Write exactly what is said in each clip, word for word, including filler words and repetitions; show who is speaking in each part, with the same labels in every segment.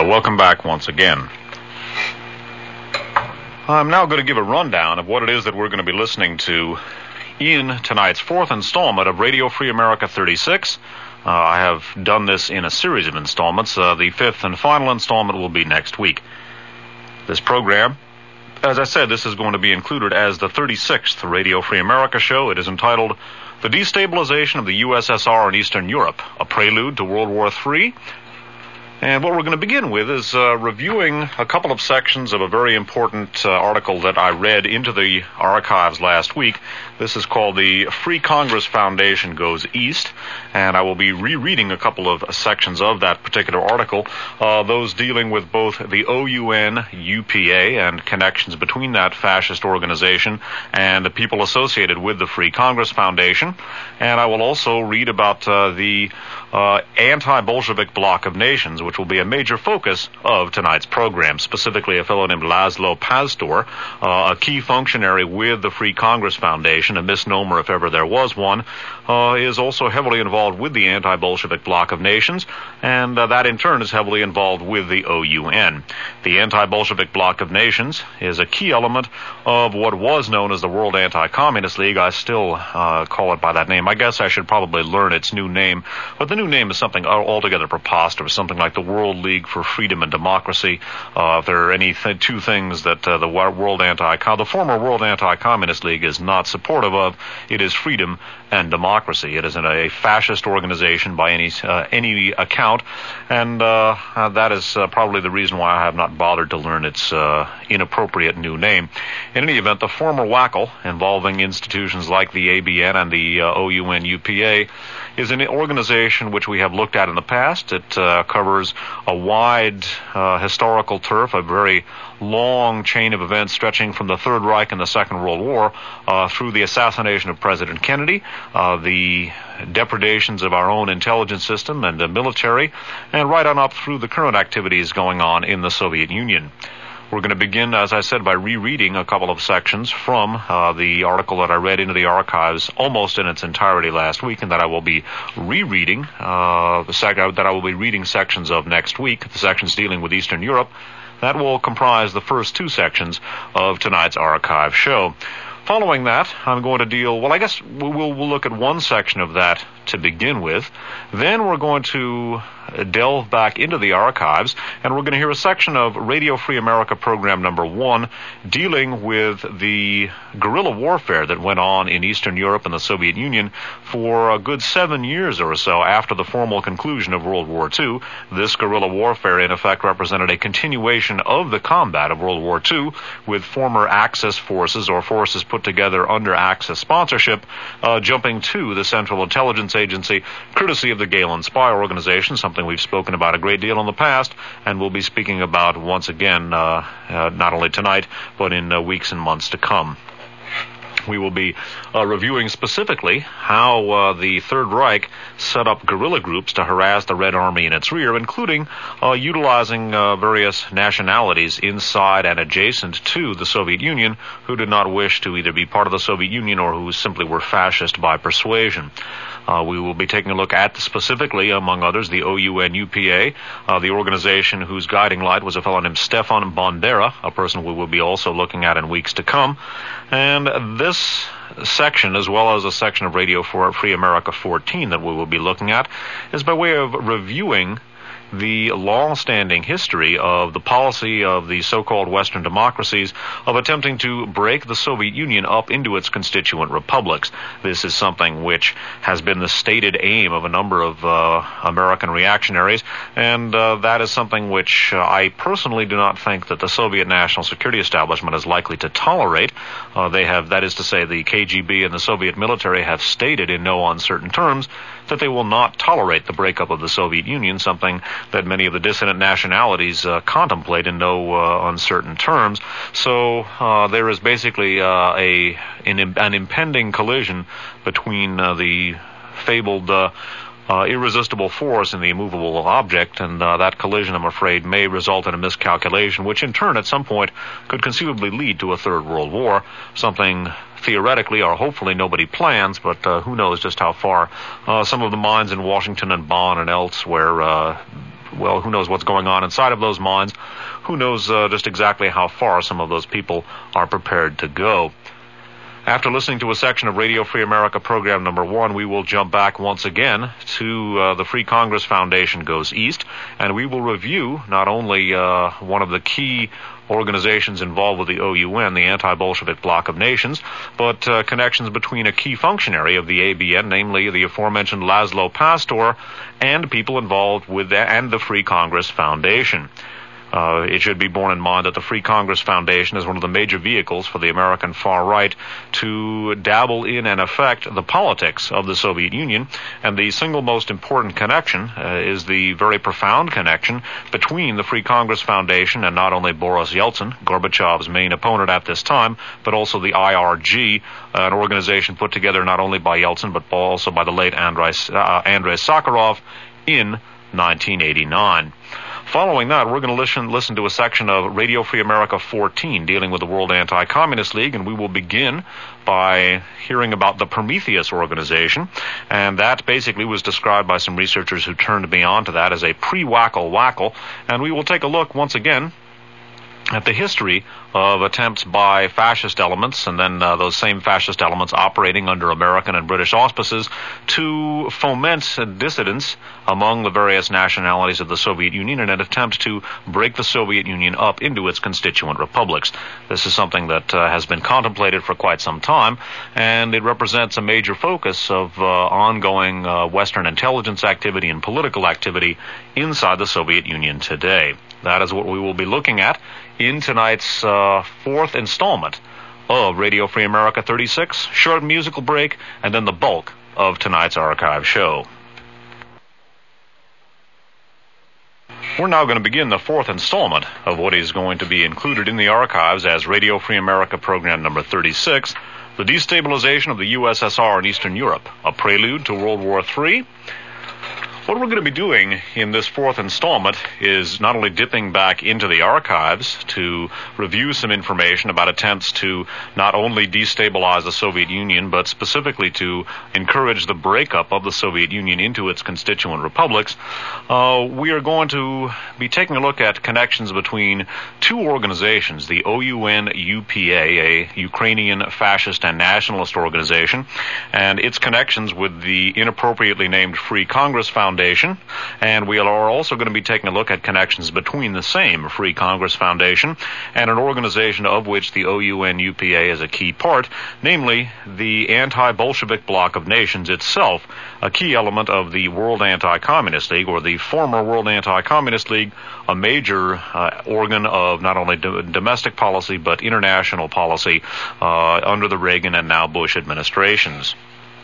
Speaker 1: uh, welcome back once again. I'm now going to give a rundown of what it is that we're going to be listening to in tonight's fourth installment of Radio Free America thirty-six. Uh, I have done this in a series of installments. Uh, the fifth and final installment will be next week. This program, as I said, this is going to be included as the thirty-sixth Radio Free America show. It is entitled The Destabilization of the U S S R in Eastern Europe, a Prelude to World War Three. And what we're going to begin with is uh, reviewing a couple of sections of a very important uh, article that I read into the archives last week. This is called The Free Congress Foundation Goes East, and I will be rereading a couple of sections of that particular article, uh, those dealing with both the O U N U P A and connections between that fascist organization and the people associated with the Free Congress Foundation. And I will also read about uh, the uh, anti-Bolshevik bloc of nations, which will be a major focus of tonight's program, specifically a fellow named Laszlo Pastor, uh, a key functionary with the Free Congress Foundation, a misnomer if ever there was one, uh, is also heavily involved with the anti-Bolshevik bloc of nations, and uh, that in turn is heavily involved with the O U N. The anti-Bolshevik bloc of nations is a key element of what was known as the World Anti-Communist League. I still uh, call it by that name. I guess I should probably learn its new name, but the new name is something altogether preposterous, something like the World League for Freedom and Democracy. Uh, if there are any th- two things that uh, the World Anti, the former World Anti-Communist League is not supportive of, it is freedom and democracy. It is a fascist organization by any uh, any account, and uh, uh, that is uh, probably the reason why I have not bothered to learn its uh, inappropriate new name. In any event, the former WACL, involving institutions like the A B N and the uh, O U N U P A, is an organization which we have looked at in the past. It uh, covers a wide uh, historical turf, a very long chain of events stretching from the Third Reich and the Second World War uh, through the assassination of President Kennedy, uh, the depredations of our own intelligence system and the military, and right on up through the current activities going on in the Soviet Union. We're going to begin, as I said, by rereading a couple of sections from uh, the article that I read into the archives almost in its entirety last week, and that I will be rereading, uh, the sec- that I will be reading sections of next week, the sections dealing with Eastern Europe. That will comprise the first two sections of tonight's archive show. Following that, I'm going to deal, well, I guess we'll, we'll look at one section of that to begin with. Then we're going to delve back into the archives, and we're going to hear a section of Radio Free America program number one dealing with the guerrilla warfare that went on in Eastern Europe and the Soviet Union for a good seven years or so after the formal conclusion of World War Two. This guerrilla warfare, in effect, represented a continuation of the combat of World War Two with former Axis forces or forces put together under Axis sponsorship, uh, jumping to the Central Intelligence Agency, courtesy of the Gehlen Spy Organization, something we've spoken about a great deal in the past, and we'll be speaking about once again, uh, uh, not only tonight, but in uh, weeks and months to come. We will be uh, reviewing specifically how uh, the Third Reich set up guerrilla groups to harass the Red Army in its rear, including uh, utilizing uh, various nationalities inside and adjacent to the Soviet Union who did not wish to either be part of the Soviet Union or who simply were fascist by persuasion. Uh, we will be taking a look at, specifically, among others, the O U N U P A, uh, the organization whose guiding light was a fellow named Stefan Bandera, a person we will be also looking at in weeks to come. And this section, as well as a section of Radio Free America fourteen that we will be looking at, is by way of reviewing the long-standing history of the policy of the so-called Western democracies of attempting to break the Soviet Union up into its constituent republics. This is something which has been the stated aim of a number of uh, American reactionaries, and uh, that is something which uh, I personally do not think that the Soviet national security establishment is likely to tolerate. Uh, they have, that is to say, the K G B and the Soviet military have stated in no uncertain terms that they will not tolerate the breakup of the Soviet Union, something that many of the dissident nationalities uh, contemplate in no uh, uncertain terms. So uh, there is basically uh, a an, an impending collision between uh, the fabled uh, uh, irresistible force and the immovable object, and uh, that collision, I'm afraid, may result in a miscalculation, which in turn at some point could conceivably lead to a third world war, something theoretically or hopefully nobody plans, but uh, who knows just how far uh, some of the minds in Washington and Bonn and elsewhere uh, well, who knows what's going on inside of those minds? Who knows uh, just exactly how far some of those people are prepared to go? After listening to a section of Radio Free America program number one, we will jump back once again to uh, the Free Congress Foundation Goes East, and we will review not only uh, one of the key organizations involved with the O U N, the Anti-Bolshevik Bloc of Nations, but uh, connections between a key functionary of the A B N, namely the aforementioned Laszlo Pastor, and people involved with that, and the Free Congress Foundation. Uh, it should be borne in mind that the Free Congress Foundation is one of the major vehicles for the American far right to dabble in and affect the politics of the Soviet Union, and the single most important connection uh, is the very profound connection between the Free Congress Foundation and not only Boris Yeltsin, Gorbachev's main opponent at this time, but also the I R G, uh, an organization put together not only by Yeltsin but also by the late Andrei, uh, Andrei Sakharov in nineteen eighty-nine. Following that, we're going to listen, listen to a section of Radio Free America fourteen dealing with the World Anti-Communist League, and we will begin by hearing about the Prometheus organization, and that basically was described by some researchers who turned me on to that as a pre-Wackle Wackle, and we will take a look once again at the history of attempts by fascist elements, and then uh, those same fascist elements operating under American and British auspices, to foment dissidence among the various nationalities of the Soviet Union in an attempt to break the Soviet Union up into its constituent republics. This is something that uh, has been contemplated for quite some time, and it represents a major focus of uh, ongoing uh, Western intelligence activity and political activity inside the Soviet Union today. That is what we will be looking at in tonight's uh, fourth installment of Radio Free America thirty-six, short musical break, and then the bulk of tonight's archive show. We're now going to begin the fourth installment of what is going to be included in the archives as Radio Free America program number thirty-six, The Destabilization of the U S S R in Eastern Europe, a Prelude to World War Three. What we're going to be doing in this fourth installment is not only dipping back into the archives to review some information about attempts to not only destabilize the Soviet Union, but specifically to encourage the breakup of the Soviet Union into its constituent republics. Uh, we are going to be taking a look at connections between two organizations, the O U N U P A, a Ukrainian fascist and nationalist organization, and its connections with the inappropriately named Free Congress Foundation. Foundation, and we are also going to be taking a look at connections between the same Free Congress Foundation and an organization of which the O U N U P A is a key part, namely the Anti-Bolshevik Bloc of Nations itself, a key element of the World Anti-Communist League, or the former World Anti-Communist League, a major uh, organ of not only do- domestic policy but international policy uh, under the Reagan and now Bush administrations.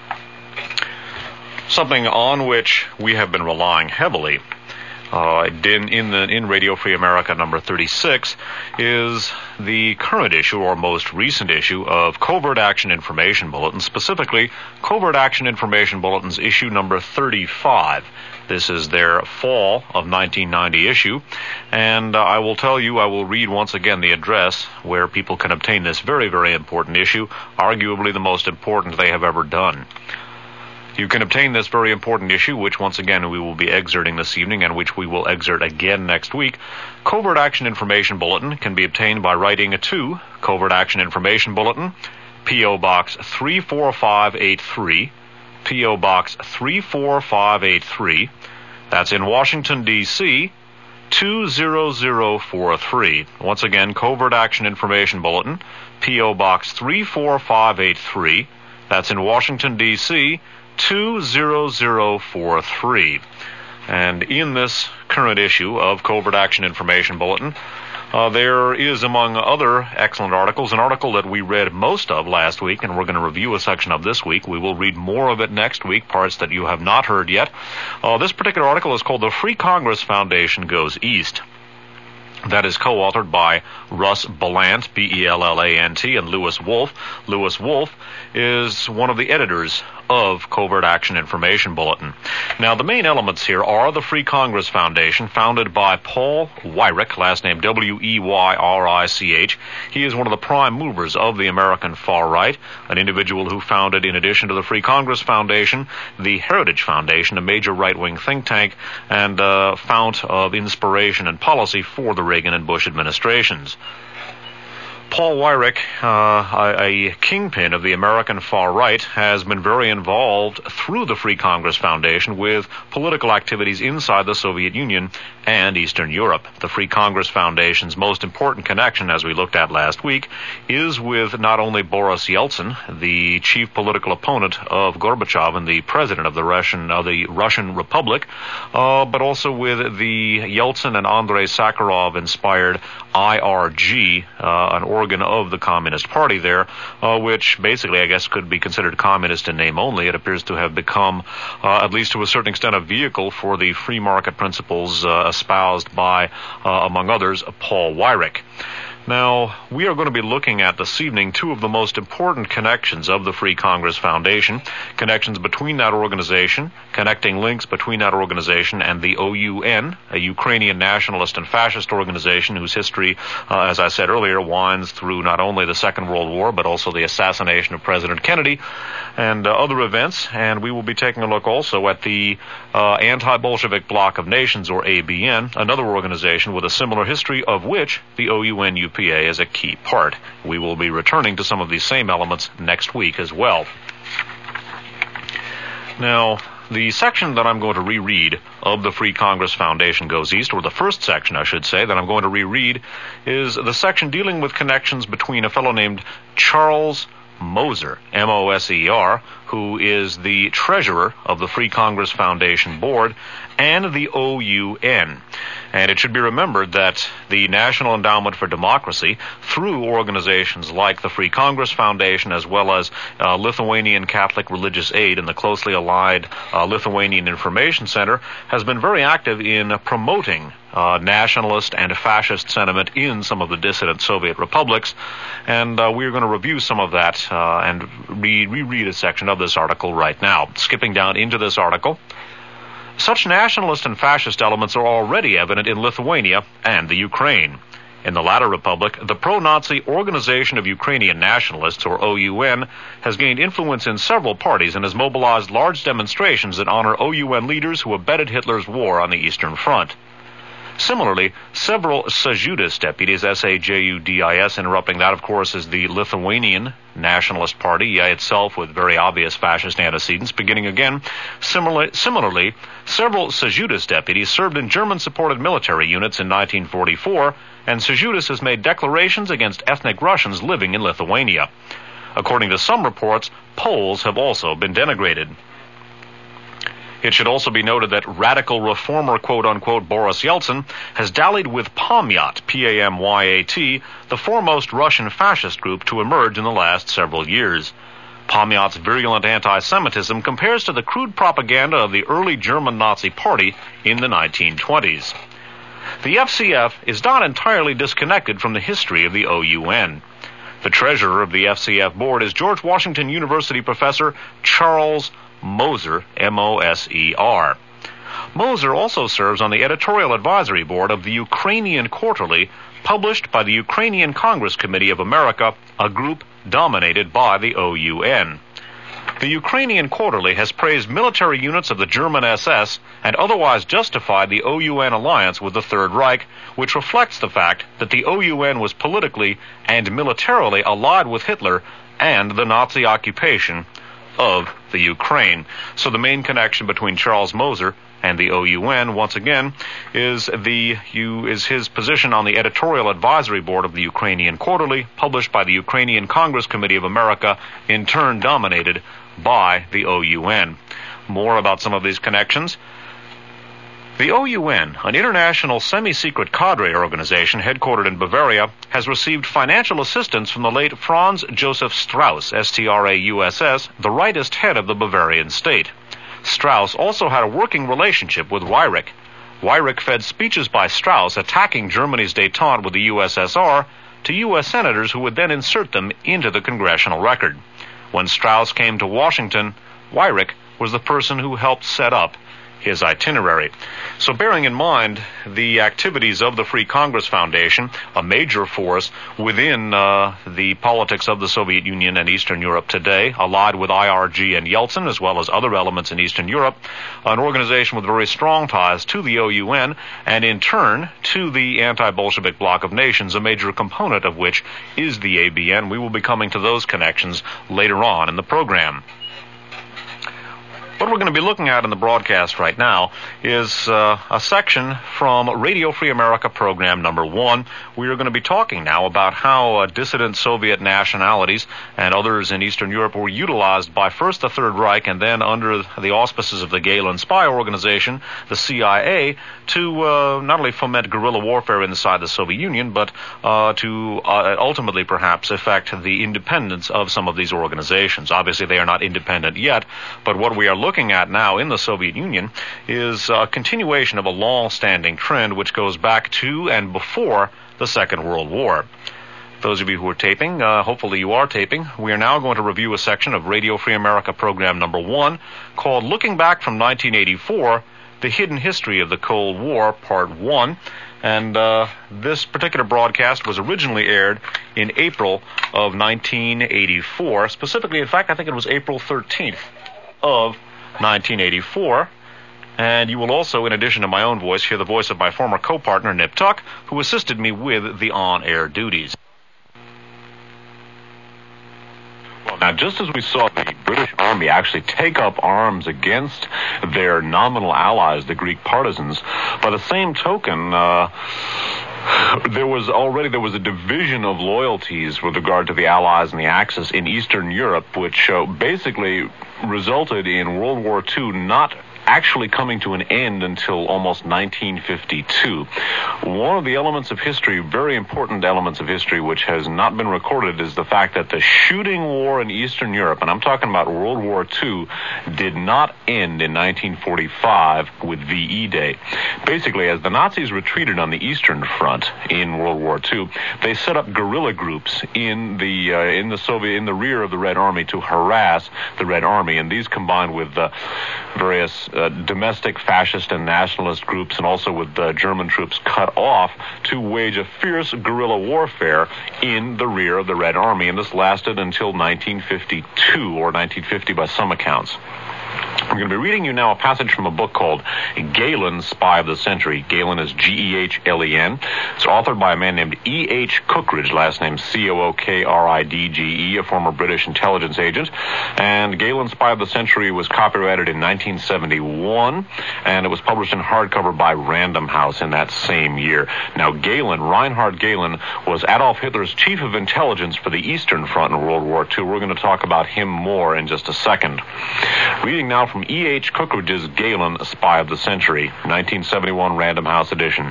Speaker 1: Something on which we have been relying heavily uh, in, in, the, in Radio Free America number thirty-six is the current issue or most recent issue of Covert Action Information Bulletin, specifically Covert Action Information Bulletin's issue number thirty-five. This is their fall of nineteen ninety issue, and uh, I will tell you, I will read once again the address where people can obtain this very, very important issue, arguably the most important they have ever done. You can obtain this very important issue, which once again we will be excerpting this evening and which we will excerpt again next week. Covert Action Information Bulletin can be obtained by writing to Covert Action Information Bulletin, P O. Box three four five eight three, P O. Box three four five eight three. That's in Washington, D C, two zero zero four three. Once again, Covert Action Information Bulletin, P O. Box three four five eight three. That's in Washington, D C, two zero zero four three. And in this current issue of Covert Action Information Bulletin, uh, there is, among other excellent articles, an article that we read most of last week, and we're going to review a section of this week. We will read more of it next week, parts that you have not heard yet. Uh, this particular article is called The Free Congress Foundation Goes East. that is co-authored by Russ Bellant, B E L L A N T, and Lewis Wolf. Lewis Wolf is one of the editors of Covert Action Information Bulletin. Now, the main elements here are the Free Congress Foundation, founded by Paul Weyrich, last name W E Y R I C H. He is one of the prime movers of the American far right, an individual who founded, in addition to the Free Congress Foundation, the Heritage Foundation, a major right-wing think tank and uh, fount of inspiration and policy for the Reagan and Bush administrations. Paul Weyrich, uh, a, a kingpin of the American far right, has been very involved through the Free Congress Foundation with political activities inside the Soviet Union and Eastern Europe. The Free Congress Foundation's most important connection, as we looked at last week, is with not only Boris Yeltsin, the chief political opponent of Gorbachev and the president of the Russian of the Russian Republic, uh, but also with the Yeltsin and Andrei Sakharov-inspired I R G, uh, an organ of the Communist Party there, uh, which basically, I guess, could be considered communist in name only. It appears to have become, uh, at least to a certain extent, a vehicle for the free market principles uh, espoused by, uh, among others, Paul Weyrich. Now, we are going to be looking at this evening two of the most important connections of the Free Congress Foundation, connections between that organization, connecting links between that organization and the O U N, a Ukrainian nationalist and fascist organization whose history, uh, as I said earlier, winds through not only the Second World War, but also the assassination of President Kennedy and uh, other events. And we will be taking a look also at the uh, Anti-Bolshevik Bloc of Nations, or A B N, another organization with a similar history, of which the O U N U P A is a key part. We will be returning to some of these same elements next week as well. Now, the section that I'm going to reread of the Free Congress Foundation Goes East, or the first section, I should say, that I'm going to reread, is the section dealing with connections between a fellow named Charles Moser, M O S E R, who is the treasurer of the Free Congress Foundation Board, and the O U N. And it should be remembered that the National Endowment for Democracy, through organizations like the Free Congress Foundation, as well as uh, Lithuanian Catholic Religious Aid and the closely allied uh, Lithuanian Information Center, has been very active in promoting uh, nationalist and fascist sentiment in some of the dissident Soviet republics. And uh, we're going to review some of that uh, and re- reread a section of this article right now. Skipping down into this article. Such nationalist and fascist elements are already evident in Lithuania and the Ukraine. In the latter republic, the pro-Nazi Organization of Ukrainian Nationalists, or O U N, has gained influence in several parties and has mobilized large demonstrations that honor O U N leaders who abetted Hitler's war on the Eastern Front. Similarly, several Sajudis deputies, S A J U D I S, interrupting that, of course, is the Lithuanian Nationalist Party, yeah, itself with very obvious fascist antecedents, beginning again. Similarly, similarly several Sajudis deputies served in German-supported military units in nineteen forty-four, and Sajudis has made declarations against ethnic Russians living in Lithuania. According to some reports, Poles have also been denigrated. It should also be noted that radical reformer, quote-unquote, Boris Yeltsin has dallied with Pamyat, P A M Y A T, the foremost Russian fascist group to emerge in the last several years. Pamyat's virulent anti-Semitism compares to the crude propaganda of the early German Nazi Party in the nineteen twenties. The F C F is not entirely disconnected from the history of the O U N. The treasurer of the F C F board is George Washington University professor Charles Moser, M O S E R. Moser also serves on the editorial advisory board of the Ukrainian Quarterly, published by the Ukrainian Congress Committee of America, a group dominated by the O U N. The Ukrainian Quarterly has praised military units of the German S S and otherwise justified the O U N alliance with the Third Reich, which reflects the fact that the O U N was politically and militarily allied with Hitler and the Nazi occupation of the Ukraine. So the main connection between Charles Moser and the O U N, once again, is the is his position on the editorial advisory board of the Ukrainian Quarterly, published by the Ukrainian Congress Committee of America, in turn dominated by the O U N. More about some of these connections. The O U N, an international semi-secret cadre organization headquartered in Bavaria, has received financial assistance from the late Franz Joseph Strauss, S T R A U S S, the rightist head of the Bavarian state. Strauss also had a working relationship with Weyrich. Weyrich fed speeches by Strauss attacking Germany's détente with the U S S R to U S senators who would then insert them into the congressional record. When Strauss came to Washington, Weyrich was the person who helped set up his itinerary. So bearing in mind the activities of the Free Congress Foundation, a major force within uh, the politics of the Soviet Union and Eastern Europe today, allied with I R G and Yeltsin, as well as other elements in Eastern Europe, an organization with very strong ties to the O U N, and in turn to the anti-Bolshevik bloc of nations, a major component of which is the A B N. We will be coming to those connections later on in the program. What we're going to be looking at in the broadcast right now is uh, a section from Radio Free America program number one. We are going to be talking now about how uh, dissident Soviet nationalities and others in Eastern Europe were utilized by first the Third Reich and then under the auspices of the Gehlen spy organization, the C I A, to uh, not only foment guerrilla warfare inside the Soviet Union, but uh, to uh, ultimately perhaps affect the independence of some of these organizations. Obviously, they are not independent yet, but what we are looking looking at now in the Soviet Union is a continuation of a long-standing trend which goes back to and before the Second World War. Those of you who are taping, uh, hopefully you are taping, we are now going to review a section of Radio Free America program number one called Looking Back from nineteen eighty-four, The Hidden History of the Cold War, Part one. And uh, this particular broadcast was originally aired in April of nineteen eighty-four. Specifically, in fact, I think it was April thirteenth of nineteen eighty-four, and you will also, in addition to my own voice, hear the voice of my former co-partner, Nip Tuck, who assisted me with the on-air duties. Well, now, just as we saw the British Army actually take up arms against their nominal allies, the Greek partisans, by the same token, uh, there was already there was a division of loyalties with regard to the Allies and the Axis in Eastern Europe, which uh, basically resulted in World War Two not actually coming to an end until almost nineteen fifty-two. One of the elements of history, very important elements of history, which has not been recorded, is the fact that the shooting war in Eastern Europe, and I'm talking about World War Two, did not end in nineteen forty-five with V E Day. Basically, as the Nazis retreated on the Eastern Front in World War Two, they set up guerrilla groups in the uh, in the Soviet in the rear of the Red Army to harass the Red Army, and these combined with uh, various uh, domestic fascist and nationalist groups, and also with uh, German troops cut off, to wage a fierce guerrilla warfare in the rear of the Red Army, and this lasted until nineteen fifty-two, or nineteen fifty by some accounts. I'm going to be reading you now a passage from a book called Gehlen, Spy of the Century. Gehlen is G E H L E N. It's authored by a man named E H Cookridge, last name C O O K R I D G E, a former British intelligence agent. And Gehlen, Spy of the Century was copyrighted in nineteen seventy-one, and it was published in hardcover by Random House in that same year. Now, Gehlen, Reinhard Gehlen, was Adolf Hitler's chief of intelligence for the Eastern Front in World War Two. We're going to talk about him more in just a second. Reading now from E H Cookridge's Gehlen, Spy of the Century, nineteen seventy-one Random House edition.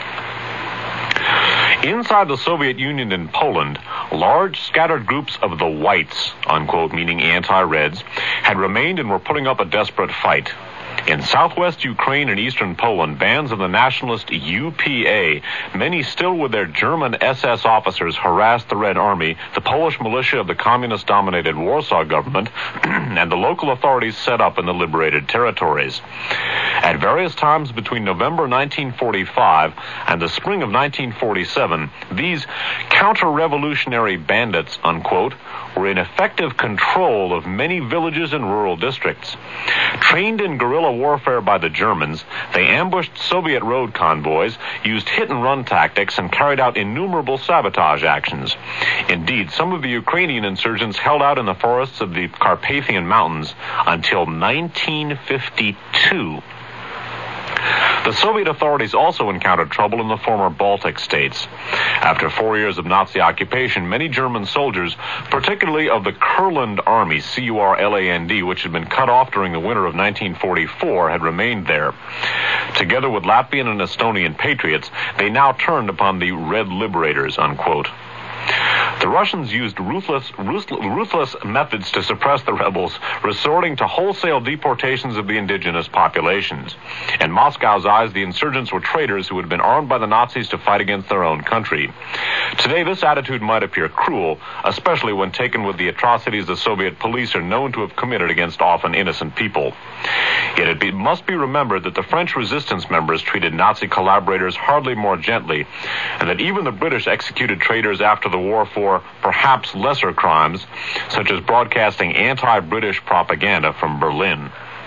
Speaker 1: Inside the Soviet Union and Poland, large scattered groups of the whites, unquote, meaning anti-reds, had remained and were putting up a desperate fight. In southwest Ukraine and eastern Poland, bands of the nationalist U P A, many still with their German S S officers, harassed the Red Army, the Polish militia of the communist-dominated Warsaw government, and the local authorities set up in the liberated territories. At various times between November nineteen forty-five and the spring of nineteen forty-seven, these counter-revolutionary bandits, unquote, were in effective control of many villages and rural districts. Trained in guerrilla warfare by the Germans, they ambushed Soviet road convoys, used hit-and-run tactics, and carried out innumerable sabotage actions. Indeed, some of the Ukrainian insurgents held out in the forests of the Carpathian Mountains until nineteen fifty-two. The Soviet authorities also encountered trouble in the former Baltic states. After four years of Nazi occupation, many German soldiers, particularly of the Kurland Army, C U R L A N D, which had been cut off during the winter of nineteen forty-four, had remained there. Together with Latvian and Estonian patriots, they now turned upon the Red Liberators, unquote. The Russians used ruthless, ruthless methods to suppress the rebels, resorting to wholesale deportations of the indigenous populations. In Moscow's eyes, the insurgents were traitors who had been armed by the Nazis to fight against their own country. Today, this attitude might appear cruel, especially when taken with the atrocities the Soviet police are known to have committed against often innocent people. Yet it be, must be remembered that the French resistance members treated Nazi collaborators hardly more gently, and that even the British executed traitors after the war for perhaps lesser crimes, such as broadcasting anti-British propaganda from Berlin.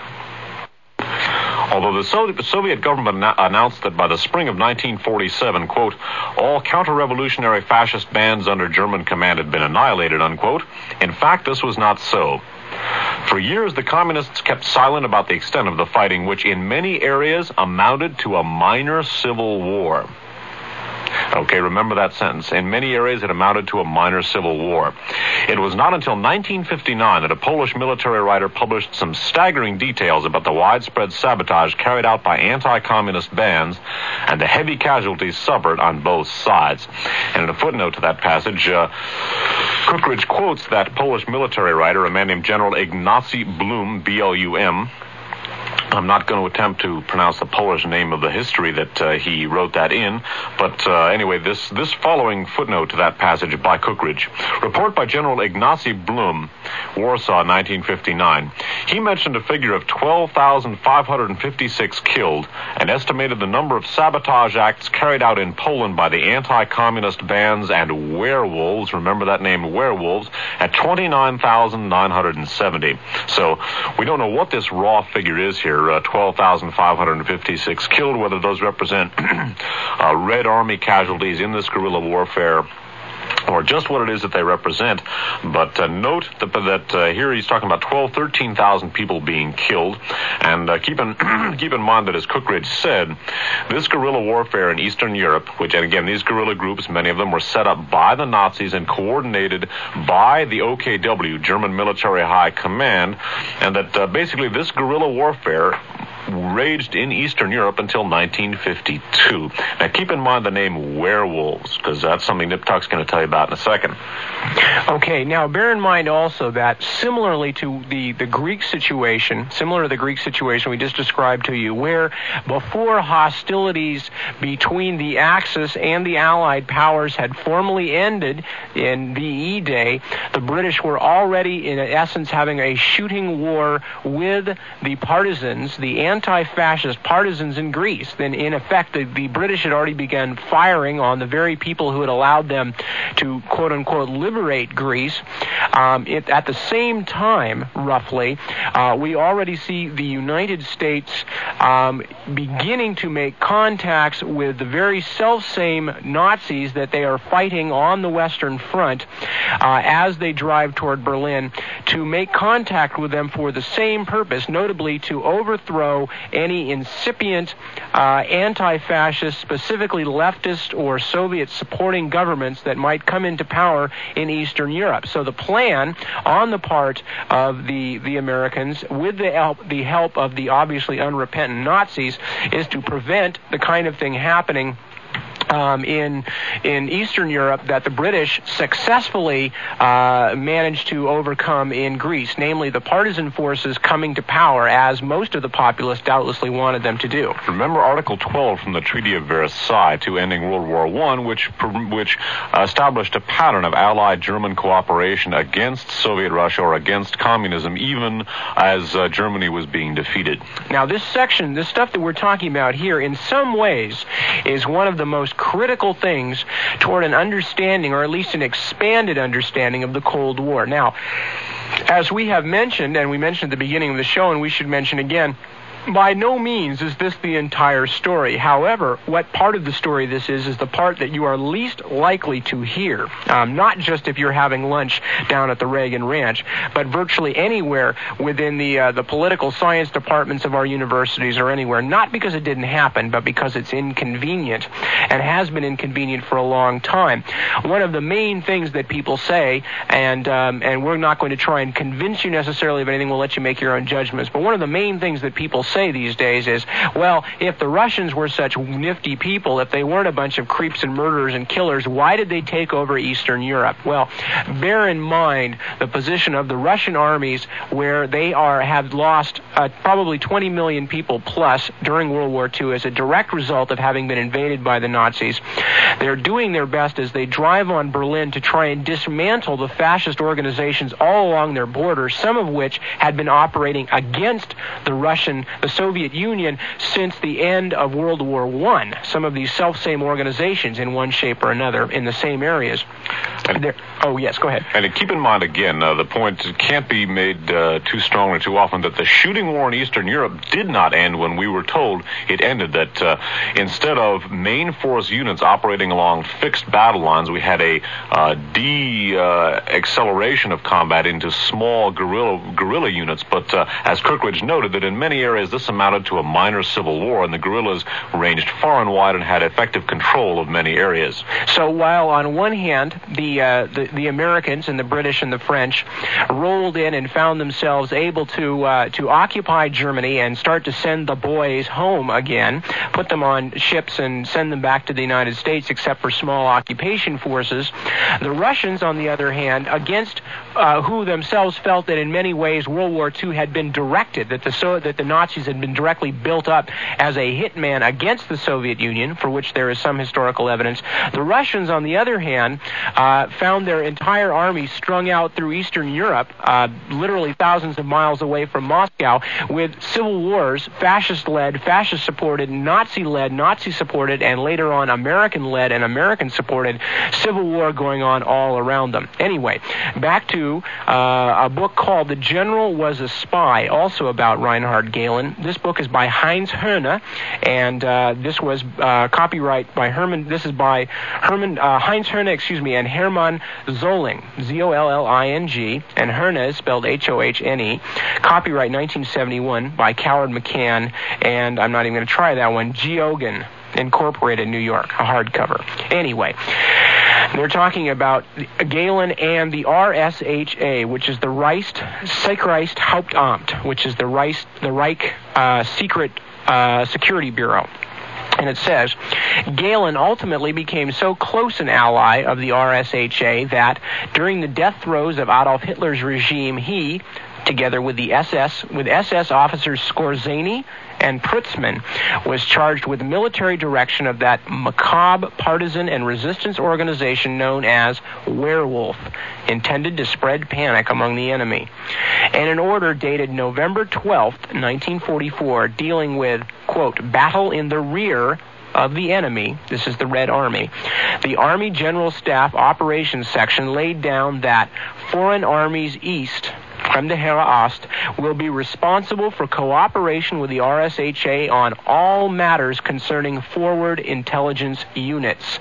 Speaker 1: Although the Soviet government announced that by the spring of nineteen forty-seven, quote, all counter-revolutionary fascist bands under German command had been annihilated, unquote, in fact, this was not so. For years, the communists kept silent about the extent of the fighting, which in many areas amounted to a minor civil war. Okay, remember that sentence. In many areas, it amounted to a minor civil war. It was not until nineteen fifty-nine that a Polish military writer published some staggering details about the widespread sabotage carried out by anti-communist bands and the heavy casualties suffered on both sides. And in a footnote to that passage, uh, Cookridge quotes that Polish military writer, a man named General Ignacy Blum, B L U M. I'm not going to attempt to pronounce the Polish name of the history that uh, he wrote that in, but uh, anyway, this, this following footnote to that passage by Cookridge. Report by General Ignacy Blum, Warsaw, nineteen fifty-nine. He mentioned a figure of twelve thousand five hundred fifty-six killed and estimated the number of sabotage acts carried out in Poland by the anti-communist bands and werewolves, remember that name, werewolves, at twenty-nine thousand nine hundred seventy. So we don't know what this raw figure is here. Uh, twelve thousand five hundred fifty-six killed, whether those represent uh, Red Army casualties in this guerrilla warfare or just what it is that they represent. But uh, note that, that uh, here he's talking about twelve, thirteen thousand people being killed. And uh, keep in keep in mind that, as Cookridge said, this guerrilla warfare in Eastern Europe, which, and again, these guerrilla groups, many of them were set up by the Nazis and coordinated by the O K W, German Military High Command, and that uh, basically this guerrilla warfare raged in Eastern Europe until nineteen fifty-two. Now, keep in mind the name werewolves, because that's something Nip Tuck's going to tell you about in a second.
Speaker 2: Okay, now bear in mind also that similarly to the, the Greek situation, similar to the Greek situation we just described to you, where before hostilities between the Axis and the Allied powers had formally ended in V E Day, the British were already, in essence, having a shooting war with the partisans, the anti-fascist partisans in Greece. Then, in effect, the, the British had already begun firing on the very people who had allowed them to, quote-unquote, liberate Greece. Um, it, at the same time, roughly, uh, we already see the United States um, beginning to make contacts with the very self-same Nazis that they are fighting on the Western Front uh, as they drive toward Berlin, to make contact with them for the same purpose, notably to overthrow any incipient uh, anti-fascist, specifically leftist or Soviet-supporting governments that might come into power in Eastern Europe. So the plan on the part of the, the Americans, with the help, the help of the obviously unrepentant Nazis, is to prevent the kind of thing happening Um, in in Eastern Europe that the British successfully uh, managed to overcome in Greece, namely the partisan forces coming to power, as most of the populace doubtlessly wanted them to do.
Speaker 1: Remember Article twelve from the Treaty of Versailles to ending World War One, which which established a pattern of Allied German cooperation against Soviet Russia or against communism, even as uh, Germany was being defeated.
Speaker 2: Now, this section, this stuff that we're talking about here, in some ways, is one of the most critical things toward an understanding, or at least an expanded understanding, of the Cold War. Now, as we have mentioned, and we mentioned at the beginning of the show, and we should mention again, by no means is this the entire story. However, what part of the story this is, is the part that you are least likely to hear. Um, not just if you're having lunch down at the Reagan Ranch, but virtually anywhere within the uh, the political science departments of our universities or anywhere. Not because it didn't happen, but because it's inconvenient, and has been inconvenient for a long time. One of the main things that people say, and um, and we're not going to try and convince you necessarily of anything, we'll let you make your own judgments, but one of the main things that people say say these days is, well, if the Russians were such nifty people, if they weren't a bunch of creeps and murderers and killers, why did they take over Eastern Europe? Well, bear in mind the position of the Russian armies, where they are have lost uh, probably twenty million people plus during World War Two as a direct result of having been invaded by the Nazis. They're doing their best as they drive on Berlin to try and dismantle the fascist organizations all along their borders, some of which had been operating against the Russian, the Soviet Union since the end of World War One. Some of these self-same organizations in one shape or another in the same areas. Oh, yes, go ahead.
Speaker 1: And to keep in mind, again, uh, the point can't be made uh, too strongly too often that the shooting war in Eastern Europe did not end when we were told it ended, that uh, instead of main force units operating along fixed battle lines, we had a uh, de-acceleration uh, of combat into small guerrilla, guerrilla units. But uh, as Kirkridge noted, that in many areas this amounted to a minor civil war, and the guerrillas ranged far and wide and had effective control of many areas.
Speaker 2: So while on one hand, the, uh, the, the Americans and the British and the French rolled in and found themselves able to uh, to occupy Germany and start to send the boys home again, put them on ships and send them back to the United States, except for small occupation forces. The Russians, on the other hand, against uh, who themselves felt that in many ways World War Two had been directed, that the so that the Nazis had been directly built up as a hitman against the Soviet Union, for which there is some historical evidence. The Russians, on the other hand, uh, found their entire army strung out through Eastern Europe, uh, literally thousands of miles away from Moscow, with civil wars, fascist-led, fascist-supported, Nazi-led, Nazi-supported, and later on American-led and American-supported civil war going on all around them. Anyway, back to uh, a book called The General Was a Spy, also about Reinhard Gehlen. This book is by Heinz Höhne, and uh, this was uh, copyright by Herman. This is by Herman uh, Heinz Höhne, excuse me, and Hermann Zolling, Z O L L I N G, and Höhne is spelled H O H N E. Copyright nineteen seventy-one by Coward McCann, and I'm not even going to try that one, Geoghegan Incorporated, New York, a hardcover. Anyway, they're talking about Gehlen and the R S H A, which is the Reich Sicherheitshauptamt, which is the Reich, the Reich uh, Secret uh, Security Bureau. And it says, Gehlen ultimately became so close an ally of the R S H A that during the death throes of Adolf Hitler's regime, he, together with the S S, with S S officers Skorzeny and Prutzmann, was charged with military direction of that macabre partisan and resistance organization known as Werewolf, intended to spread panic among the enemy. And an order dated November twelfth, nineteen forty-four, dealing with, quote, battle in the rear of the enemy, this is the Red Army, the Army General Staff Operations Section laid down that foreign armies east from the Heere Ost will be responsible for cooperation with the R S H A on all matters concerning forward intelligence units.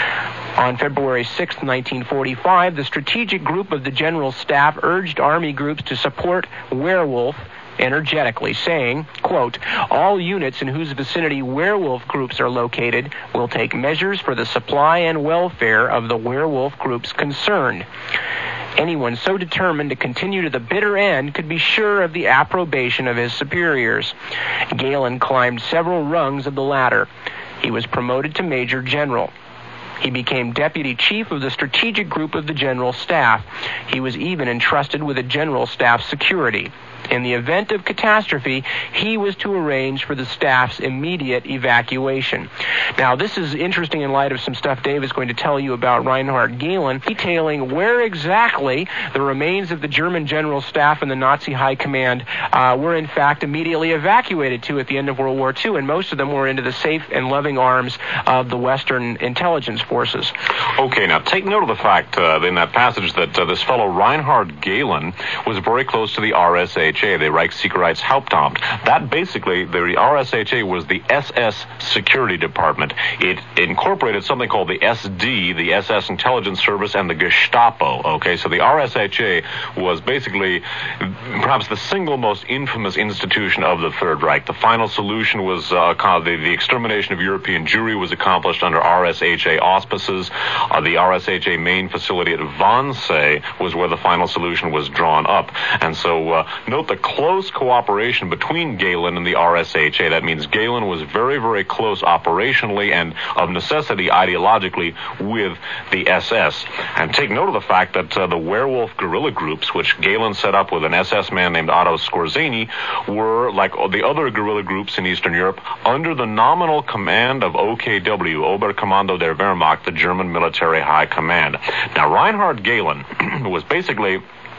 Speaker 2: On February sixth, nineteen forty-five, the strategic group of the General Staff urged Army groups to support Werewolf energetically, saying, quote, all units in whose vicinity Werewolf groups are located will take measures for the supply and welfare of the Werewolf groups concerned. Anyone so determined to continue to the bitter end could be sure of the approbation of his superiors. Gehlen climbed several rungs of the ladder. He was promoted to Major General. He became Deputy Chief of the Strategic Group of the General Staff. He was even entrusted with the General Staff security. In the event of catastrophe, he was to arrange for the staff's immediate evacuation. Now, this is interesting in light of some stuff Dave is going to tell you about Reinhard Gehlen, detailing where exactly the remains of the German General Staff and the Nazi High Command uh, were in fact immediately evacuated to at the end of World War Two, and most of them were into the safe and loving arms of the Western intelligence forces.
Speaker 1: Okay, now take note of the fact uh, in that passage that uh, this fellow Reinhard Gehlen was very close to the R S H A, the Reich Sicherheitshauptamt. That basically, the R S H A was the S S Security Department. It incorporated something called the S D, the S S Intelligence Service, and the Gestapo. Okay, so the R S H A was basically perhaps the single most infamous institution of the Third Reich. The final solution was uh, the, the extermination of European Jewry was accomplished under R S H A auspices. auspices. Uh, the R S H A main facility at Wannsee was where the final solution was drawn up. And so uh, note the close cooperation between Gehlen and the R S H A. That means Gehlen was very, very close operationally and of necessity ideologically with the S S. And take note of the fact that uh, the werewolf guerrilla groups, which Gehlen set up with an S S man named Otto Skorzeny, were, like the other guerrilla groups in Eastern Europe, under the nominal command of O K W, Oberkommando der Wehrmacht, the German military high command. Now, Reinhard Gehlen was basically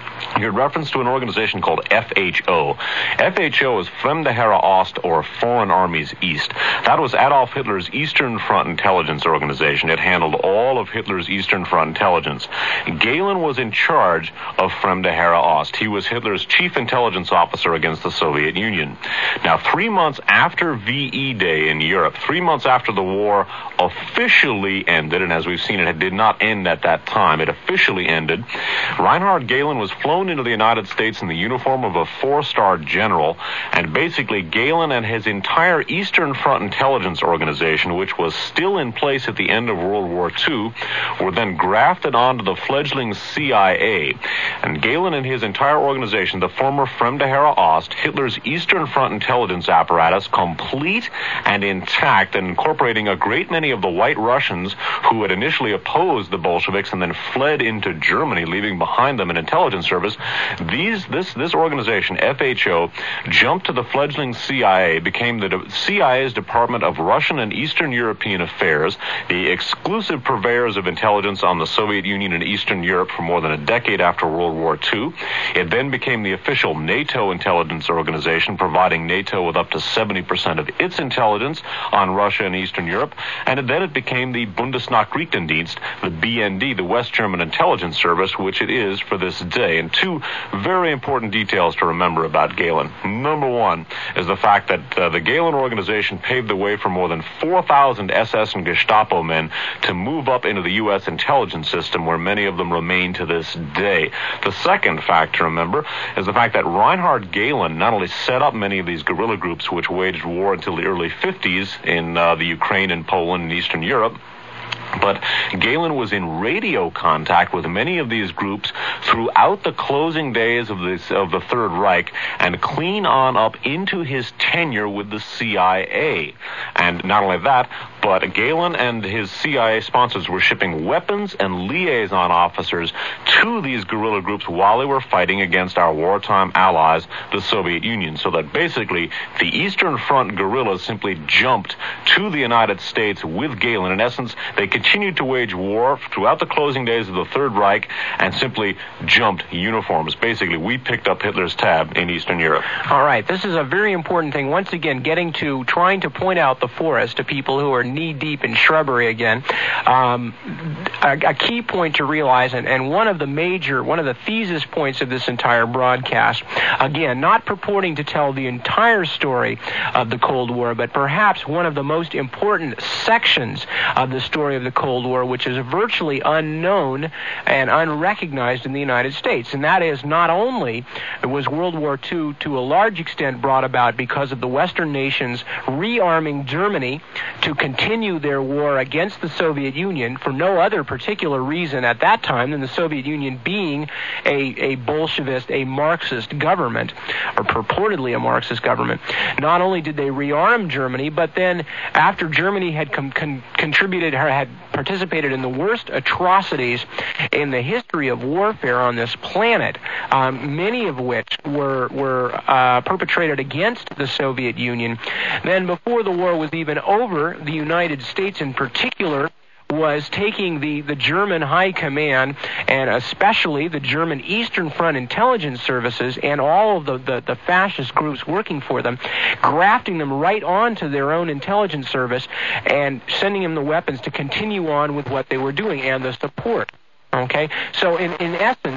Speaker 1: in reference to an organization called F H O. F H O is Fremde Heere Ost, or Foreign Armies East. That was Adolf Hitler's Eastern Front intelligence organization. It handled all of Hitler's Eastern Front intelligence. Gehlen was in charge of Fremde Heere Ost. He was Hitler's chief intelligence officer against the Soviet Union. Now, three months after V E Day in Europe, three months after the war officially ended, and as we've seen, it did not end at that time, it officially ended, Reinhard Gehlen was flown into the United States in the uniform of a four-star general, and basically Gehlen and his entire Eastern Front intelligence organization, which was still in place at the end of World War Two, were then grafted onto the fledgling C I A. And Gehlen and his entire organization, the former Fremde Heere Ost, Hitler's Eastern Front intelligence apparatus, complete and intact, and incorporating a great many of the White Russians who had initially opposed the Bolsheviks and then fled into Germany, leaving behind them an intelligence service. These, this, this organization, F H O, jumped to the fledgling C I A, became the C I A's Department of Russian and Eastern European Affairs, the exclusive purveyors of intelligence on the Soviet Union and Eastern Europe for more than a decade after World War Two. It then became the official NATO intelligence organization, providing NATO with up to seventy percent of its intelligence on Russia and Eastern Europe. And then it became the Bundesnachrichtendienst, the B N D, the West German Intelligence Service, which it is for this day. And two very important details to remember about Gehlen. Number one is the fact that uh, the Gehlen organization paved the way for more than four thousand S S and Gestapo men to move up into the U S intelligence system, where many of them remain to this day. The second fact to remember is the fact that Reinhard Gehlen not only set up many of these guerrilla groups which waged war until the early fifties in uh, the Ukraine and Poland and Eastern Europe, but Gehlen was in radio contact with many of these groups throughout the closing days of this of the Third Reich, and clean on up into his tenure with the C I A. And not only that, but Gehlen and his C I A sponsors were shipping weapons and liaison officers to these guerrilla groups while they were fighting against our wartime allies, the Soviet Union. So that basically the Eastern Front guerrillas simply jumped to the United States with Gehlen. In essence, they continued to wage war throughout the closing days of the Third Reich and simply jumped uniforms. Basically, we picked up Hitler's tab in Eastern Europe.
Speaker 2: All right, this is a very important thing. Once again, getting to trying to point out the forest to people who are knee-deep in shrubbery again. Um, a, a key point to realize, and, and one of the major, one of the thesis points of this entire broadcast, again, not purporting to tell the entire story of the Cold War, but perhaps one of the most important sections of the story of the Cold War, which is virtually unknown and unrecognized in the United States. And that is, not only was World War Two to a large extent brought about because of the Western nations rearming Germany to continue their war against the Soviet Union for no other particular reason at that time than the Soviet Union being a, a Bolshevist, a Marxist government, or purportedly a Marxist government. Not only did they rearm Germany, but then after Germany had com- con- contributed, or had participated in the worst atrocities in the history of warfare on this planet, um, many of which were were uh, perpetrated against the Soviet Union. Then, before the war was even over, the United States in particular was taking the, the German high command, and especially the German Eastern Front intelligence services and all of the, the, the fascist groups working for them, grafting them right onto their own intelligence service and sending them the weapons to continue on with what they were doing and the support. Okay? So in, in essence,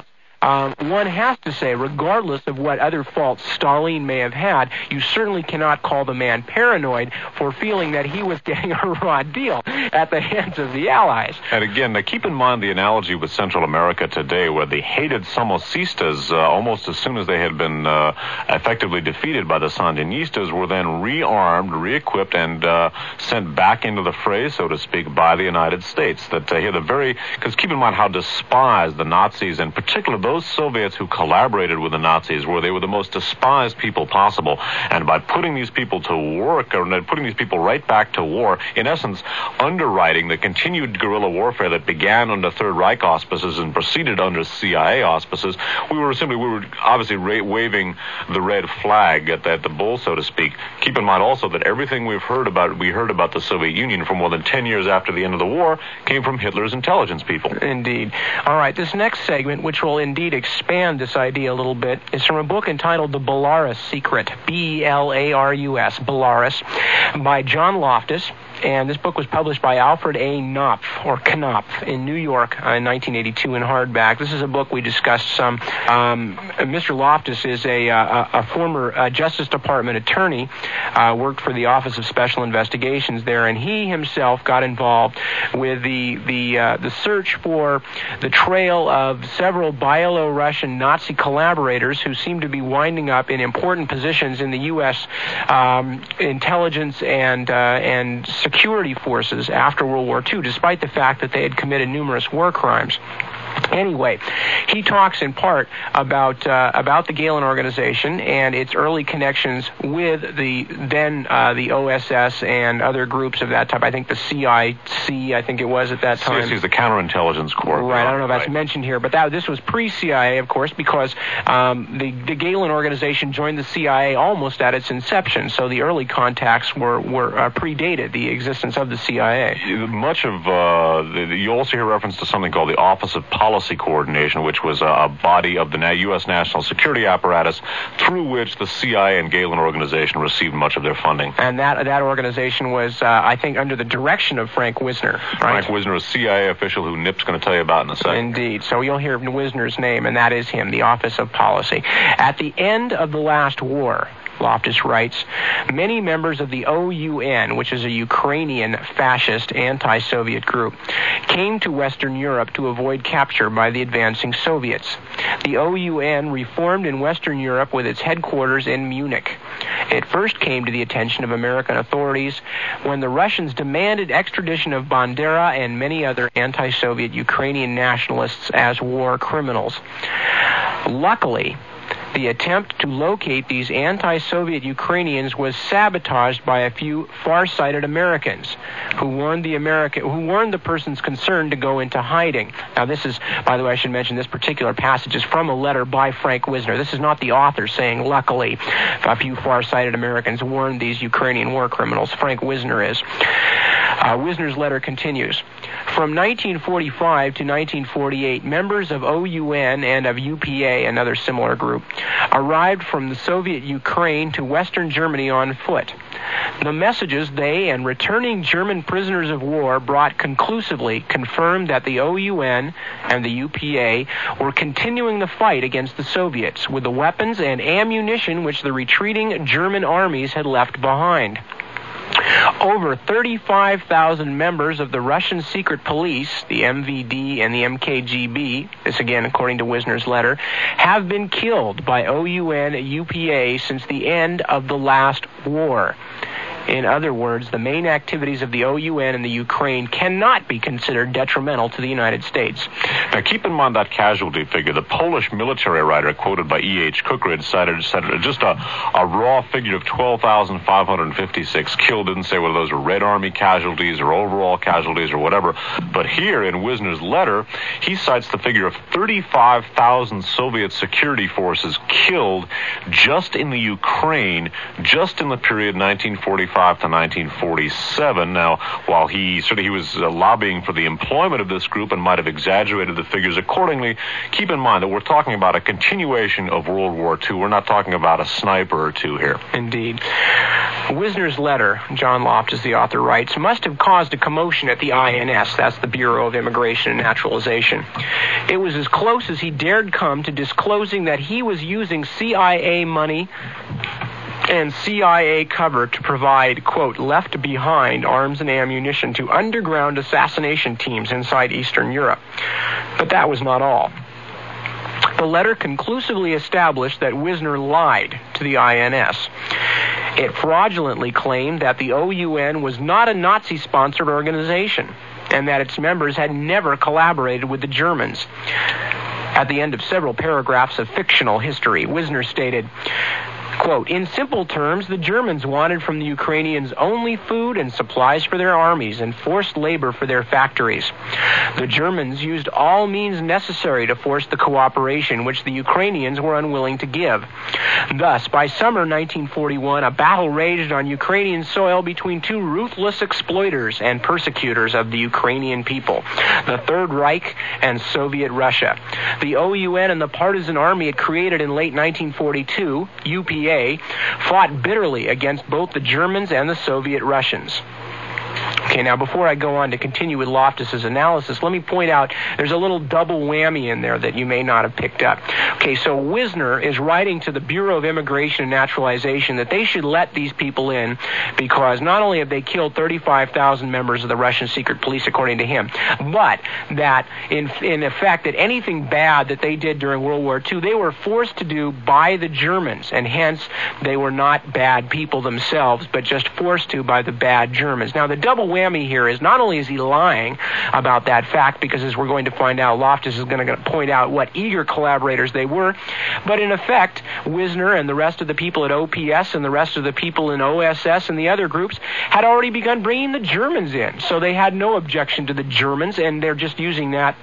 Speaker 2: um, one has to say, regardless of what other faults Stalin may have had, you certainly cannot call the man paranoid for feeling that he was getting a raw deal at the hands of the Allies.
Speaker 1: And again, now keep in mind the analogy with Central America today, where the hated Somocistas, uh, almost as soon as they had been uh, effectively defeated by the Sandinistas, were then rearmed, re-equipped, and uh, sent back into the fray, so to speak, by the United States. That uh, here the very, because keep in mind how despised the Nazis, in particular those Soviets who collaborated with the Nazis, were they were the most despised people possible. And by putting these people to work, or putting these people right back to war, in essence, underwriting the continued guerrilla warfare that began under Third Reich auspices and proceeded under C I A auspices, we were simply, we were obviously ra- waving the red flag at the, at the bull, so to speak. Keep in mind also that everything we've heard about, we heard about the Soviet Union for more than ten years after the end of the war, came from Hitler's intelligence people.
Speaker 2: Indeed. All right, this next segment, which will indeed expand this idea a little bit, is from a book entitled The Belarus Secret, B E L A R U S, Belarus, by John Loftus. And this book was published by Alfred A. Knopf, or Knopf, in New York uh, in nineteen eighty-two in hardback. This is a book we discussed some. Um, Mister Loftus is a, uh, a former uh, Justice Department attorney, uh, worked for the Office of Special Investigations there, and he himself got involved with the the uh, the search for the trail of several Byelorussian Nazi collaborators who seem to be winding up in important positions in the U S um, intelligence and uh, and security forces after World War Two, despite the fact that they had committed numerous war crimes. Anyway, he talks in part about uh, about the Gehlen organization and its early connections with the then uh, the O S S and other groups of that type. I think the C I C, I think it was at that time.
Speaker 1: C I C is the Counterintelligence Corps.
Speaker 2: Right. I don't know if that's
Speaker 1: right. mentioned
Speaker 2: here, but that this was pre-C I A, of course, because um, the the Gehlen organization joined the C I A almost at its inception. So the early contacts were were uh, predated the existence of the C I A.
Speaker 1: Much of uh, the, you also hear reference to something called the Office of Policy Coordination, which was a body of the U S national security apparatus through which the C I A and Gehlen organization received much of their funding.
Speaker 2: And that that organization was, uh, I think, under the direction of Frank Wisner. Right?
Speaker 1: Frank Wisner, a C I A official who Nip's going to tell you about in a second.
Speaker 2: Indeed. So you'll hear Wisner's name, and that is him, the Office of Policy. At the end of the last war, Loftus writes, many members of the O U N, which is a Ukrainian fascist anti-Soviet group, came to Western Europe to avoid capture by the advancing Soviets. The O U N reformed in Western Europe with its headquarters in Munich. It first came to the attention of American authorities when the Russians demanded extradition of Bandera and many other anti-Soviet Ukrainian nationalists as war criminals. Luckily, the attempt to locate these anti-Soviet Ukrainians was sabotaged by a few far-sighted Americans who warned the American, who warned the persons concerned to go into hiding. Now, this is, by the way, I should mention this particular passage is from a letter by Frank Wisner. This is not the author saying, luckily, a few far-sighted Americans warned these Ukrainian war criminals. Frank Wisner is. Uh, Wisner's letter continues. From nineteen forty-five to nineteen forty-eight, members of O U N and of U P A, another similar group, arrived from the Soviet Ukraine to Western Germany on foot. The messages they and returning German prisoners of war brought conclusively confirmed that the O U N and the U P A were continuing the fight against the Soviets with the weapons and ammunition which the retreating German armies had left behind. Over thirty-five thousand members of the Russian secret police, the M V D and the M K G B, this again according to Wisner's letter, have been killed by O U N U P A since the end of the last war. In other words, the main activities of the O U N in the Ukraine cannot be considered detrimental to the United States.
Speaker 1: Now, keep in mind that casualty figure. The Polish military writer quoted by E H Cookridge cited, cited just a, a raw figure of twelve thousand five hundred fifty-six killed. Didn't say whether those were Red Army casualties or overall casualties or whatever. But here in Wisner's letter, he cites the figure of thirty-five thousand Soviet security forces killed just in the Ukraine, just in the period nineteen forty-five forty-five to nineteen forty-seven. Now, while he sort of he was uh, lobbying for the employment of this group and might have exaggerated the figures accordingly, keep in mind that we're talking about a continuation of World War Two. We're not talking about a sniper or two here.
Speaker 2: Indeed. Wisner's letter, John Loftus, the author, writes, must have caused a commotion at the I N S, that's the Bureau of Immigration and Naturalization. It was as close as he dared come to disclosing that he was using C I A money and C I A cover to provide, quote, left behind arms and ammunition to underground assassination teams inside Eastern Europe. But that was not all. The letter conclusively established that Wisner lied to the I N S. It fraudulently claimed that the O U N was not a Nazi-sponsored organization and that its members had never collaborated with the Germans. At the end of several paragraphs of fictional history, Wisner stated, quote, in simple terms, the Germans wanted from the Ukrainians only food and supplies for their armies and forced labor for their factories. The Germans used all means necessary to force the cooperation which the Ukrainians were unwilling to give. Thus, by summer nineteen forty-one, a battle raged on Ukrainian soil between two ruthless exploiters and persecutors of the Ukrainian people, the Third Reich and Soviet Russia. The O U N and the partisan army it created in late nineteen forty-two, U P A, fought bitterly against both the Germans and the Soviet Russians. Okay, now before I go on to continue with Loftus's analysis, let me point out there's a little double whammy in there that you may not have picked up. Okay, so Wisner is writing to the Bureau of Immigration and Naturalization that they should let these people in because not only have they killed thirty-five thousand members of the Russian secret police, according to him, but that in in effect that anything bad that they did during World War Two, they were forced to do by the Germans, and hence they were not bad people themselves, but just forced to by the bad Germans. Now, the double whammy here is not only is he lying about that fact, because as we're going to find out, Loftus is going to point out what eager collaborators they were, but in effect, Wisner and the rest of the people at O P S and the rest of the people in O S S and the other groups had already begun bringing the Germans in. So they had no objection to the Germans, and they're just using that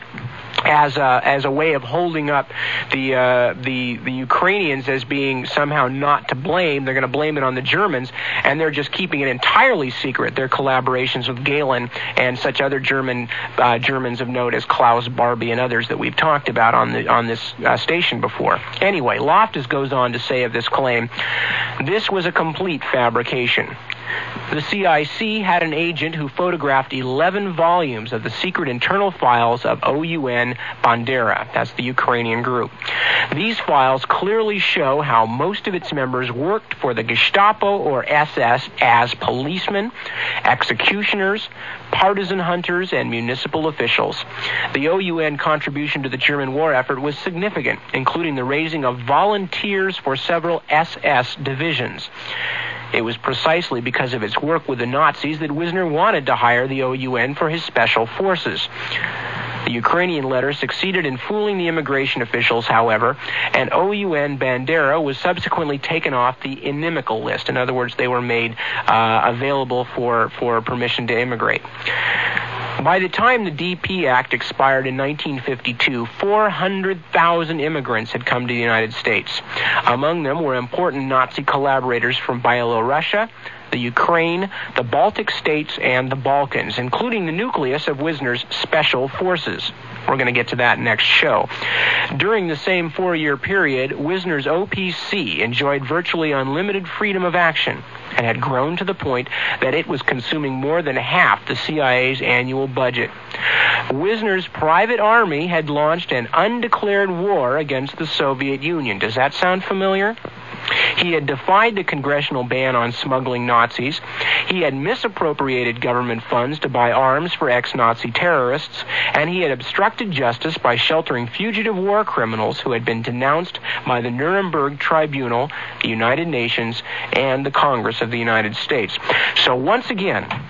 Speaker 2: as a, as a way of holding up the uh, the the Ukrainians as being somehow not to blame. They're going to blame it on the Germans, and they're just keeping it entirely secret, their collaborations with Gehlen and such other German uh, Germans of note as Klaus Barbie and others that we've talked about on the on this uh, station before. Anyway, Loftus goes on to say of this claim, this was a complete fabrication. The C I C had an agent who photographed eleven volumes of the secret internal files of O U N Bandera, that's the Ukrainian group. These files clearly show how most of its members worked for the Gestapo or S S as policemen, executioners, partisan hunters, and municipal officials. The O U N contribution to the German war effort was significant, including the raising of volunteers for several S S divisions. It was precisely because of its work with the Nazis that Wisner wanted to hire the O U N for his special forces. The Ukrainian letter succeeded in fooling the immigration officials, however, and O U N Bandera was subsequently taken off the inimical list. In other words, they were made uh, available for, for permission to immigrate. By the time the D P Act expired in nineteen fifty-two, four hundred thousand immigrants had come to the United States. Among them were important Nazi collaborators from Byelorussia, the Ukraine, the Baltic states, and the Balkans, including the nucleus of Wisner's special forces. We're going to get to that next show. During the same four-year period, Wisner's O P C enjoyed virtually unlimited freedom of action and had grown to the point that it was consuming more than half the C I A's annual budget. Wisner's private army had launched an undeclared war against the Soviet Union. Does that sound familiar? He had defied the congressional ban on smuggling Nazis. He had misappropriated government funds to buy arms for ex-Nazi terrorists, and he had obstructed justice by sheltering fugitive war criminals who had been denounced by the Nuremberg Tribunal, the United Nations, and the Congress of the United States. So once again,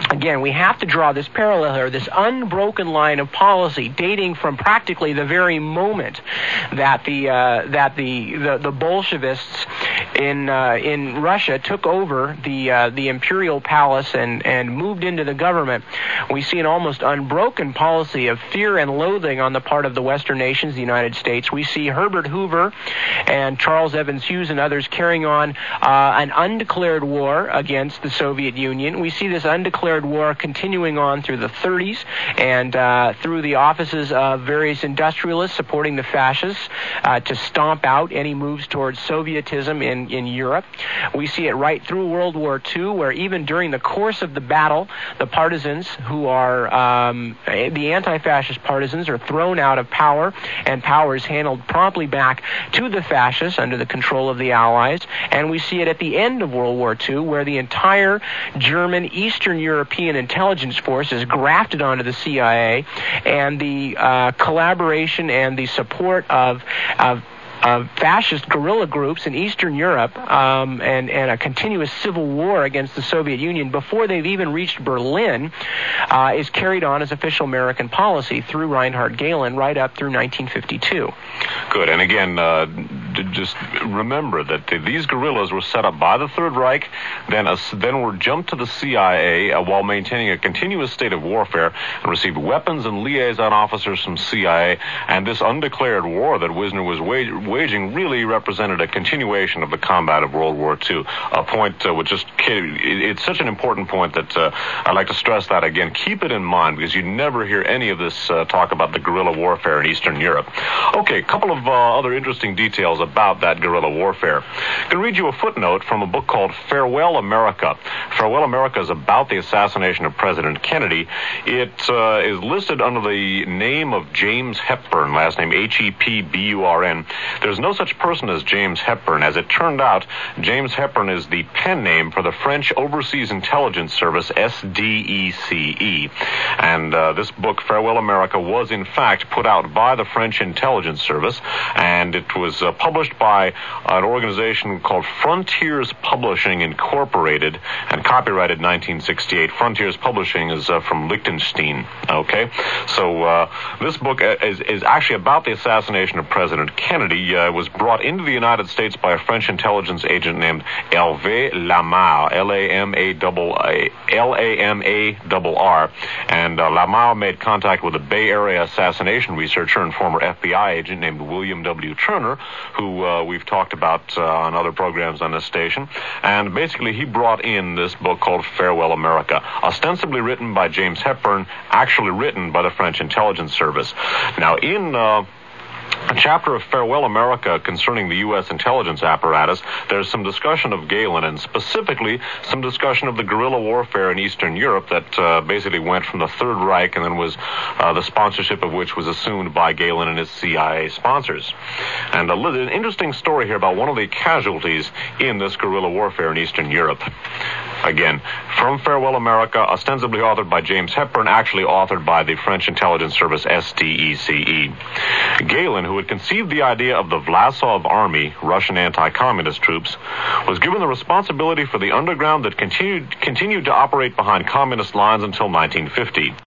Speaker 2: Again, we have to draw this parallel here, this unbroken line of policy dating from practically the very moment that the uh, that the, the the Bolshevists in uh, in Russia took over the uh, the imperial palace and and moved into the government. We see an almost unbroken policy of fear and loathing on the part of the Western nations, the United States. We see Herbert Hoover and Charles Evans Hughes and others carrying on uh, an undeclared war against the Soviet Union. We see this undeclared war continuing on through the thirties and uh, through the offices of various industrialists supporting the fascists uh, to stomp out any moves towards Sovietism in, in Europe. We see it right through World War Two, where even during the course of the battle, the partisans who are um, the anti-fascist partisans are thrown out of power, and power is handed promptly back to the fascists under the control of the Allies. And we see it at the end of World War Two, where the entire German Eastern European intelligence force is grafted onto the C I A, and the uh, collaboration and the support of of Uh, fascist guerrilla groups in Eastern Europe um, and, and a continuous civil war against the Soviet Union before they've even reached Berlin uh, is carried on as official American policy through Reinhard Gehlen right up through nineteen fifty-two.
Speaker 1: Good. And again, uh, d- just remember that th- these guerrillas were set up by the Third Reich, then uh, then were jumped to the C I A uh, while maintaining a continuous state of warfare, and received weapons and liaison officers from C I A. And this undeclared war that Wisner was waging waging really represented a continuation of the combat of World War Two. A point uh, which just, it's such an important point that uh, I'd like to stress that again. Keep it in mind, because you never hear any of this uh, talk about the guerrilla warfare in Eastern Europe. Okay, a couple of uh, other interesting details about that guerrilla warfare. I'm going to read you a footnote from a book called Farewell America. Farewell America is about the assassination of President Kennedy. It uh, is listed under the name of James Hepburn, last name H E P B U R N. There's no such person as James Hepburn. As it turned out, James Hepburn is the pen name for the French Overseas Intelligence Service, S D E C E. And uh, this book, Farewell America, was in fact put out by the French Intelligence Service, and it was uh, published by an organization called Frontiers Publishing Incorporated, and copyrighted nineteen sixty-eight. Frontiers Publishing is uh, from Liechtenstein. Okay? So uh, this book is, is actually about the assassination of President Kennedy. Uh, was brought into the United States by a French intelligence agent named Hervé Lamarre, L A M A L A M A R R. And uh, Lamarre made contact with a Bay Area assassination researcher and former F B I agent named William W. Turner, who uh, we've talked about uh, on other programs on this station. And basically he brought in this book called Farewell America, ostensibly written by James Hepburn, actually written by the French Intelligence Service. Now, in Uh, a chapter of Farewell America concerning the U S intelligence apparatus, there's some discussion of Gehlen, and specifically some discussion of the guerrilla warfare in Eastern Europe that uh, basically went from the Third Reich and then was uh, the sponsorship of which was assumed by Gehlen and his C I A sponsors. And a, an interesting story here about one of the casualties in this guerrilla warfare in Eastern Europe. Again, from Farewell America, ostensibly authored by James Hepburn, actually authored by the French Intelligence Service, S D E C E. Gehlen, who had conceived the idea of the Vlasov Army, Russian anti-communist troops, was given the responsibility for the underground that continued, continued to operate behind communist lines until nineteen fifty.